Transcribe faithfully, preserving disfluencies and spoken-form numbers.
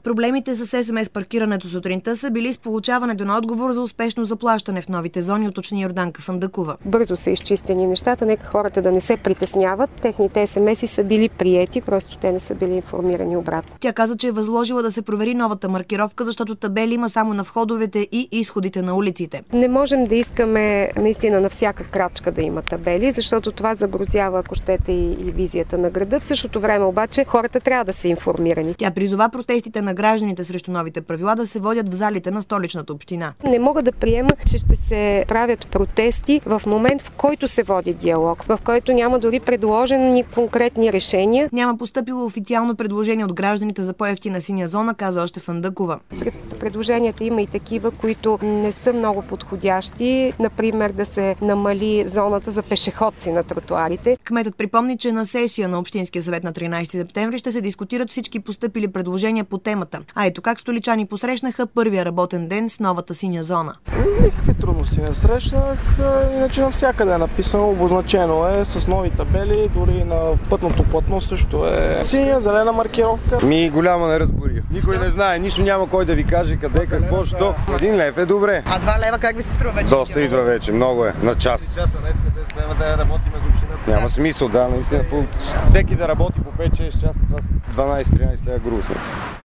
Проблемите с ес ем ес паркирането сутринта са били с получаването на отговор за успешно заплащане в новите зони, уточни Йорданка Фандъкова. Бързо са изчистени нещата, нека хората да не се притесняват. Техните ес ем ес-и са били приети, просто те не са били информирани обратно. Тя каза, че е възложила да се провери новата маркировка, защото табели има само на входовете и изходите на улиците. Не можем да искаме наистина на всяка крачка да има табели, защото това загрозява, ако щете, и, и визията на града. В същото време обаче хората трябва да са информирани. Тя призова протестите на гражданите срещу новите правила да се водят в залите на Столичната община. Не мога да приема, че ще се правят протести в момент, в който се води диалог, в който няма дори предложени конкретни решения. Няма постъпило официално предложение от гражданите за по-евтина синя зона, каза още Фандъкова. Сред предложенията има и такива, които не са много подходящи. Например, да се намали зоната за пешеходци на тротуарите. Кметът припомни, че на сесия на Общинския съвет на тринайсети септември ще се дискутират всички постъпили предложения по темата. А ето как столичани посрещнаха първия работен ден с новата синя зона. Никакви трудности не срещнах, иначе навсякъде е написано, обозначено е с нови табели, дори на пътното платно също е синя, зелена маркировка. Ми голямо не разбори. Никой не знае, нищо няма кой да ви каже къде, какво, що. Един лев е добре. А два лева как ви се струва вече? Доста идва вече, много е, на час. десет часа днес лева да работим за общината. Няма смисъл, да, наистина. Всеки да работи по пет-шест часа, това са дванайсет-тринайсет лева грубо.